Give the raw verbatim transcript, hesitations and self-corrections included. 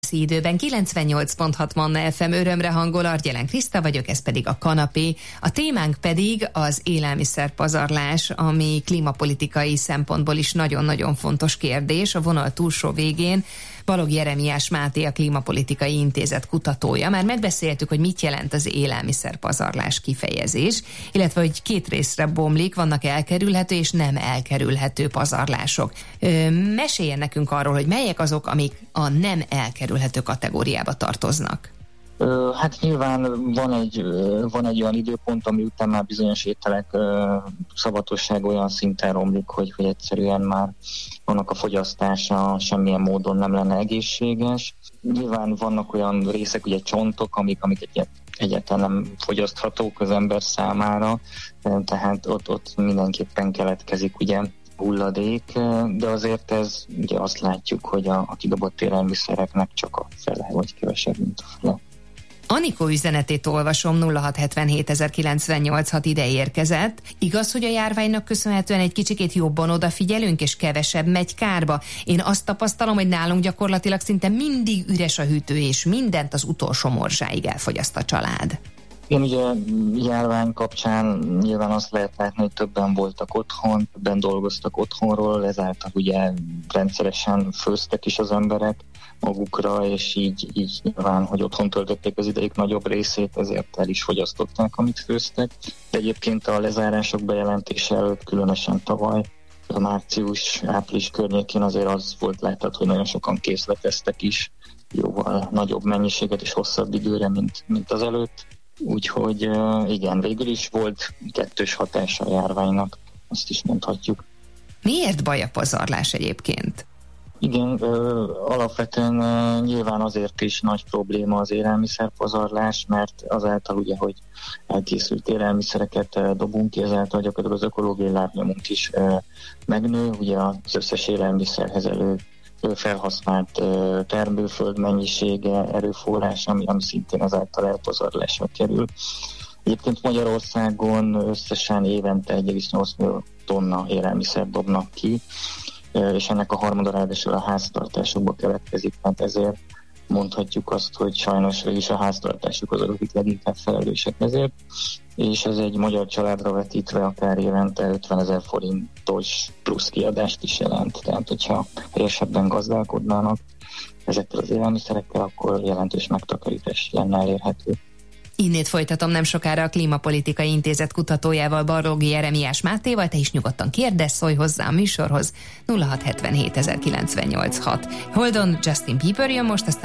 Időben kilencvennyolc pont hat Manna ef em örömre hangol, Argyelen Kriszta vagyok, ez pedig a kanapé. A témánk pedig az élelmiszerpazarlás, ami klímapolitikai szempontból is nagyon-nagyon fontos kérdés. A vonal túlsó végén Balogh Jeremiás Máté, a Klímapolitikai Intézet kutatója. Már megbeszéltük, hogy mit jelent az élelmiszerpazarlás kifejezés, illetve hogy két részre bomlik, vannak elkerülhető és nem elkerülhető pazarlások. Ö, meséljen nekünk arról, hogy melyek azok, amik a nem elkerülhető kategóriába tartoznak. Hát nyilván van egy, van egy olyan időpont, ami után már bizonyos ételek szabatosság olyan szinten romlik, hogy, hogy egyszerűen már annak a fogyasztása semmilyen módon nem lenne egészséges. Nyilván vannak olyan részek, ugye csontok, amik, amik egyet, egyáltalán nem fogyaszthatók az ember számára, tehát ott, ott mindenképpen keletkezik ugye hulladék, de azért ez ugye azt látjuk, hogy a, a kidobott élelmiszereknek csak a fele vagy kevesebb, mint a fele. Anikó üzenetét olvasom, nulla hat hetvenhét ezerkilencszáznyolcvanhat hat ide érkezett. Igaz, hogy a járványnak köszönhetően egy kicsikét jobban odafigyelünk, és kevesebb megy kárba? Én azt tapasztalom, hogy nálunk gyakorlatilag szinte mindig üres a hűtő, és mindent az utolsó morzsáig elfogyaszt a család. Én ugye járvány kapcsán nyilván azt lehet látni, hogy többen voltak otthon, többen dolgoztak otthonról, ezáltal ugye rendszeresen főztek is az emberek magukra, és így, így nyilván, hogy otthon töltötték az idejük nagyobb részét, ezért el is fogyasztották, amit főztek. De egyébként a lezárások bejelentése előtt, különösen tavaly, a március-április környékén azért az volt látható, hogy nagyon sokan készleteztek is, jóval nagyobb mennyiséget és hosszabb időre, mint, mint az előtt. Úgyhogy igen, végül is volt kettős hatása a járványnak, azt is mondhatjuk. Miért baj a pazarlás egyébként? Igen, ö, alapvetően ö, nyilván azért is nagy probléma az élelmiszerpazarlás, mert azáltal ugye, hogy elkészült élelmiszereket ö, dobunk ki, ezáltal gyakorlatilag az ökológiai lábnyomunk is ö, megnő, ugye az összes élelmiszerhez elő felhasznált ö, termőföld mennyisége, erőforrás, ami, ami szintén ezáltal elpazarlásra kerül. Egyébként Magyarországon összesen évente egy egész nyolc millió tonna élelmiszer dobnak ki, és ennek a harmada ráadásul a háztartásokba keletkezik, mert ezért mondhatjuk azt, hogy sajnos is a háztartások azok, akik leginkább felelősek ezért, és ez egy magyar családra vetítve akár évente ötvenezer forintos plusz kiadást is jelent. Tehát, hogyha helyesebben gazdálkodnának ezekkel az élelmiszerekkel, akkor jelentős megtakarítás lenne elérhető. Innét folytatom nem sokára a Klímapolitikai Intézet kutatójával, Balogh Jeremiás Mátéval. Te is nyugodtan kérdezz, szólj hozzá a műsorhoz. nulla hat hetvenhét ezerkilencszáznyolcvanhat. Hold on, Justin Bieber jön most, aztán